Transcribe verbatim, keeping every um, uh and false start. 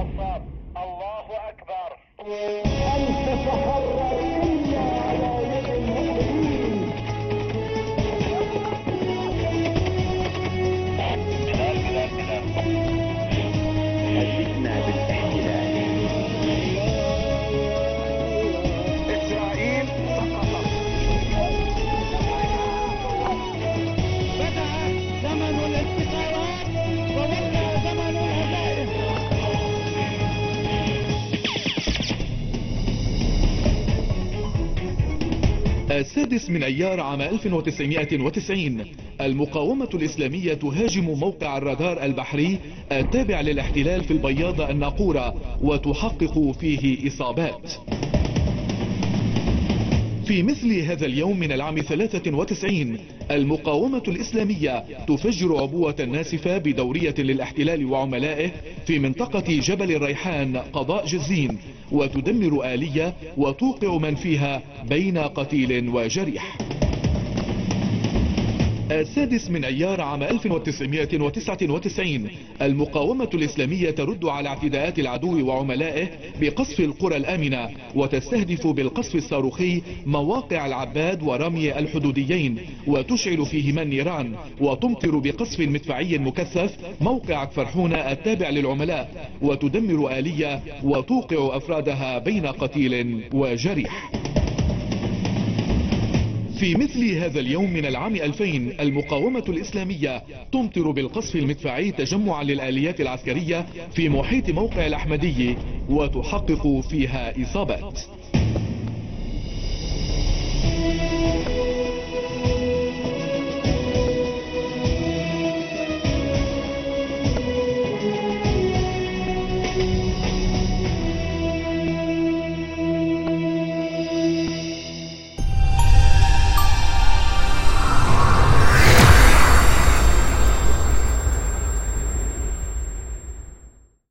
الصف. الله أكبر. أن تتحرر إلا على يد المؤمنين. بلال بلال بلال هددنا بالاحتلال. إسرائيل سقطت. بدأ زمن الانتصارات وولى زمن الهزائم. السادس من أيار عام ألف وتسعمائة وتسعين المقاومة الإسلامية تهاجم موقع الرادار البحري التابع للاحتلال في البياضة الناقورة وتحقق فيه إصابات. في مثل هذا اليوم من العام ثلاثة وتسعين المقاومة الإسلامية تفجر عبوة ناسفة بدورية للاحتلال وعملائه في منطقة جبل الريحان قضاء جزين وتدمر آلية وتوقع من فيها بين قتيل وجريح. السادس من أيار عام ألف وتسعمائة وتسعة وتسعين المقاومة الإسلامية ترد على اعتداءات العدو وعملائه بقصف القرى الآمنة وتستهدف بالقصف الصاروخي مواقع العباد ورمي الحدوديين وتشعل فيهما النيران وتمطر بقصف مدفعي مكثف موقع فرحون التابع للعملاء وتدمر آلية وتوقع أفرادها بين قتيل وجريح. في مثل هذا اليوم من العام ألفين المقاومة الإسلامية تمطر بالقصف المدفعي تجمعا للآليات العسكرية في محيط موقع الأحمدي وتحقق فيها إصابات.